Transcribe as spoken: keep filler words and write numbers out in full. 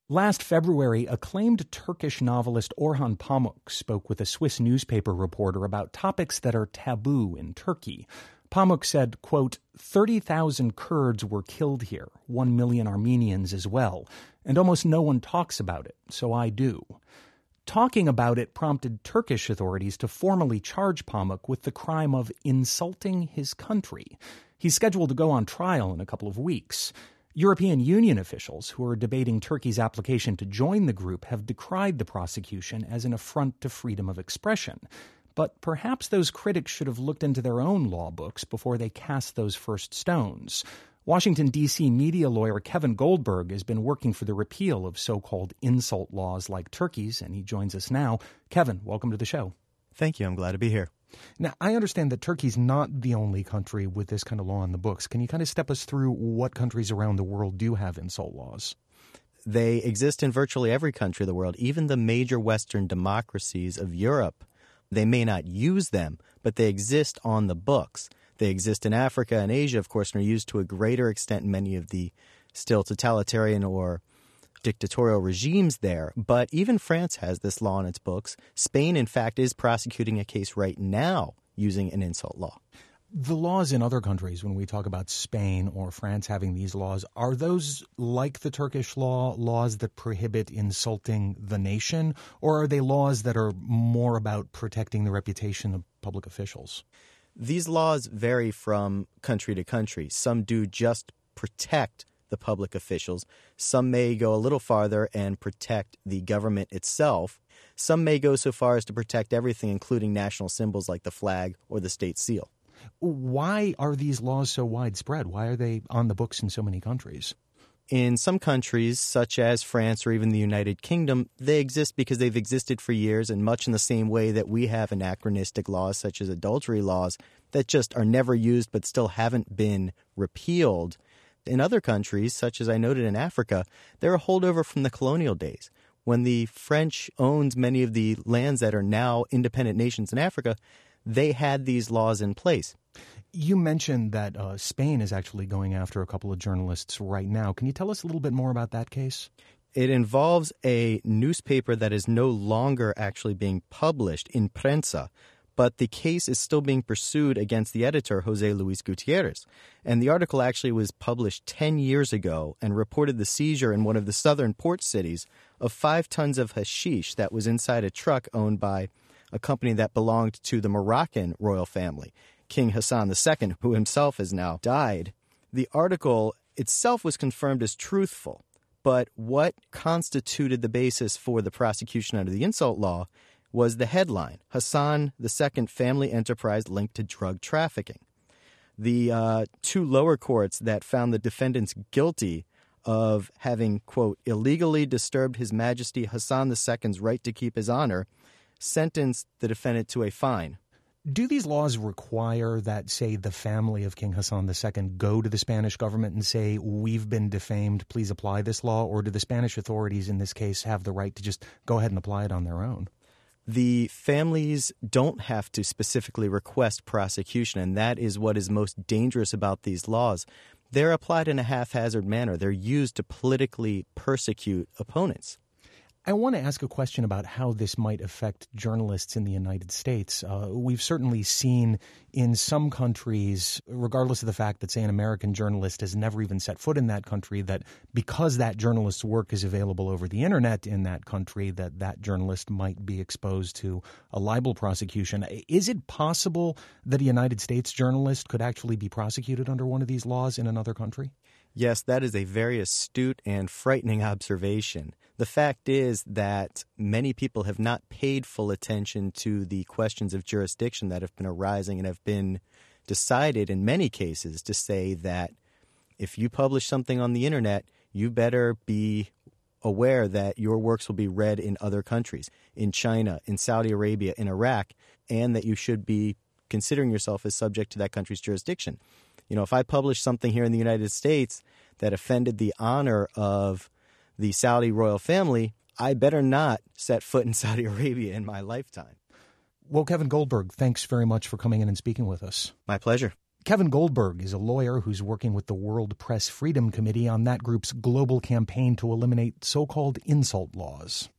Last February, acclaimed Turkish novelist Orhan Pamuk spoke with a Swiss newspaper reporter about topics that are taboo in Turkey. Pamuk said, quote, thirty thousand Kurds were killed here, one million Armenians as well, and almost no one talks about it, so I do. Talking about it prompted Turkish authorities to formally charge Pamuk with the crime of insulting his country. He's scheduled to go on trial in a couple of weeks. European Union officials who are debating Turkey's application to join the group have decried the prosecution as an affront to freedom of expression. But perhaps those critics should have looked into their own law books before they cast those first stones. Washington, D C media lawyer Kevin Goldberg has been working for the repeal of so-called insult laws like Turkey's, and he joins us now. Kevin, welcome to the show. Thank you. I'm glad to be here. Now, I understand that Turkey's not the only country with this kind of law on the books. Can you kind of step us through what countries around the world do have insult laws? They exist in virtually every country of the world, even the major Western democracies of Europe. They may not use them, but they exist on the books. They exist in Africa and Asia, of course, and are used to a greater extent in many of the still totalitarian or dictatorial regimes there. But even France has this law in its books. Spain, in fact, is prosecuting a case right now using an insult law. The laws in other countries, when we talk about Spain or France having these laws, are those like the Turkish law, laws that prohibit insulting the nation, or are they laws that are more about protecting the reputation of public officials? These laws vary from country to country. Some do just protect the public officials. Some may go a little farther and protect the government itself. Some may go so far as to protect everything, including national symbols like the flag or the state seal. Why are these laws so widespread? Why are they on the books in so many countries? In some countries, such as France or even the United Kingdom, they exist because they've existed for years, and much in the same way that we have anachronistic laws such as adultery laws that just are never used but still haven't been repealed. In other countries, such as I noted in Africa, they're a holdover from the colonial days. When the French owned many of the lands that are now independent nations in Africa, they had these laws in place. You mentioned that uh, Spain is actually going after a couple of journalists right now. Can you tell us a little bit more about that case? It involves a newspaper that is no longer actually being published in Prensa, but the case is still being pursued against the editor, Jose Luis Gutierrez. And the article actually was published ten years ago and reported the seizure in one of the southern port cities of five tons of hashish that was inside a truck owned by a company that belonged to the Moroccan royal family, King Hassan the Second, who himself has now died. The article itself was confirmed as truthful, but what constituted the basis for the prosecution under the insult law was the headline, Hassan the Second Family Enterprise Linked to Drug Trafficking. The uh, two lower courts that found the defendants guilty of having, quote, illegally disturbed His Majesty Hassan the Second's right to keep his honor, sentenced the defendant to a fine. Do these laws require that, say, the family of King Hassan the Second go to the Spanish government and say, we've been defamed, please apply this law? Or do the Spanish authorities in this case have the right to just go ahead and apply it on their own? The families don't have to specifically request prosecution, and that is what is most dangerous about these laws. They're applied in a haphazard manner. They're used to politically persecute opponents. I want to ask a question about how this might affect journalists in the United States. Uh, we've certainly seen in some countries, regardless of the fact that, say, an American journalist has never even set foot in that country, that because that journalist's work is available over the internet in that country, that that journalist might be exposed to a libel prosecution. Is it possible that a United States journalist could actually be prosecuted under one of these laws in another country? Yes, that is a very astute and frightening observation. The fact is that many people have not paid full attention to the questions of jurisdiction that have been arising and have been decided in many cases to say that if you publish something on the internet, you better be aware that your works will be read in other countries, in China, in Saudi Arabia, in Iraq, and that you should be considering yourself as subject to that country's jurisdiction. You know, if I publish something here in the United States that offended the honor of the Saudi royal family, I better not set foot in Saudi Arabia in my lifetime. Well, Kevin Goldberg, thanks very much for coming in and speaking with us. My pleasure. Kevin Goldberg is a lawyer who's working with the World Press Freedom Committee on that group's global campaign to eliminate so-called insult laws.